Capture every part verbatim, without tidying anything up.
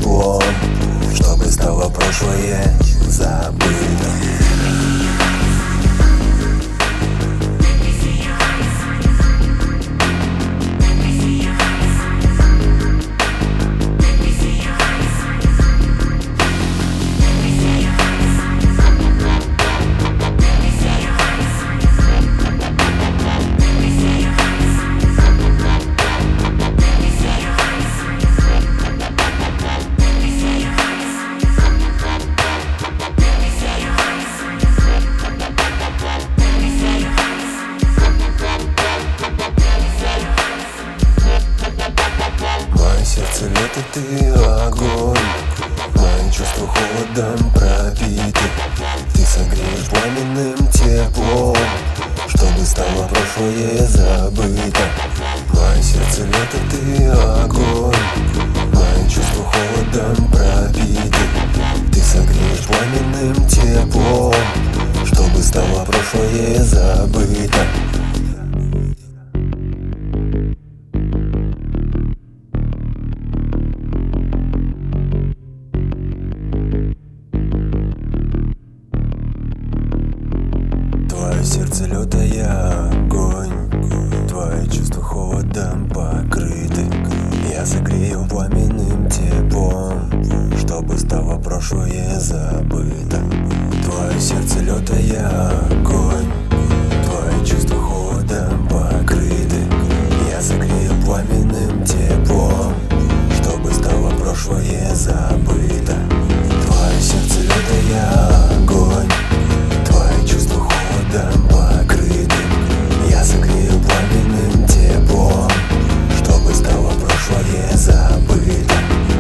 теплом, чтобы стало прошлое забыто. Сердце лето, ты огонь, мои чувства холодом пропиты. Ты согреешь пламенным теплом, чтобы стало прошлое забыто. Мое сердце лето, ты огонь, мои чувства холодом пропиты. Ты согреешь пламенным теплом, чтобы стало прошлое забыто. Твое сердце лёда, я огонь, твои чувства холодом покрыты. Я согрею пламенным теплом, чтобы стало прошлое забыто. Твое сердце лёда, я огонь, твои чувства холодом покрыты. Я согрею пламенным теплом, чтобы стало прошлое забыто. Твое сердце лёда, я огонь, твои чувства холодом покрыты. Я согрею пламенным теплом, чтобы стало прошлое забыто.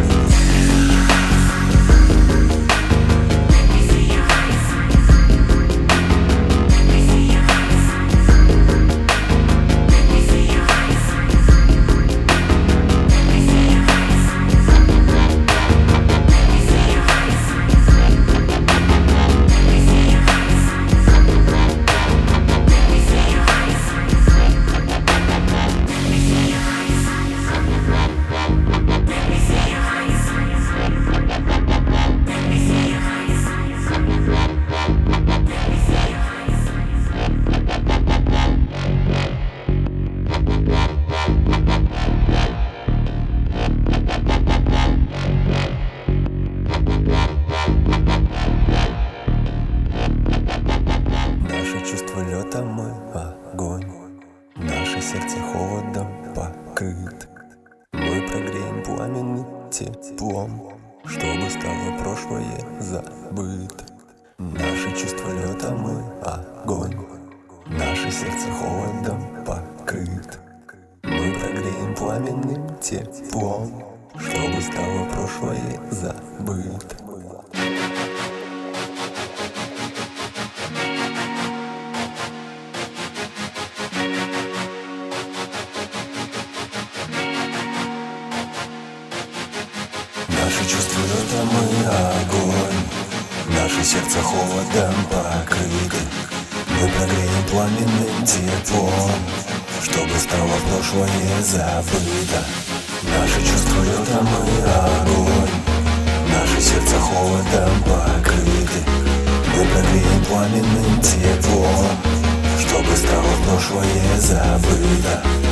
Лёта, мы огонь, наше сердце холодом покрыт. Мы прогреем пламенным теплом, чтобы стало прошлое забыто. Наше чувство лёта, мы огонь, наше сердце холодом покрыт. Мы прогреем пламенным теплом, чтобы стало прошлое забыто. Наше чувство лёда, мы огонь, наше сердце холодом покрыто. Мы прогреем пламенным теплом, чтобы стало прошлое забыто. Наше чувство лёда, мы огонь, наше сердце холодом покрыто. Мы прогреем пламенным теплом, чтобы стало прошлое забыто.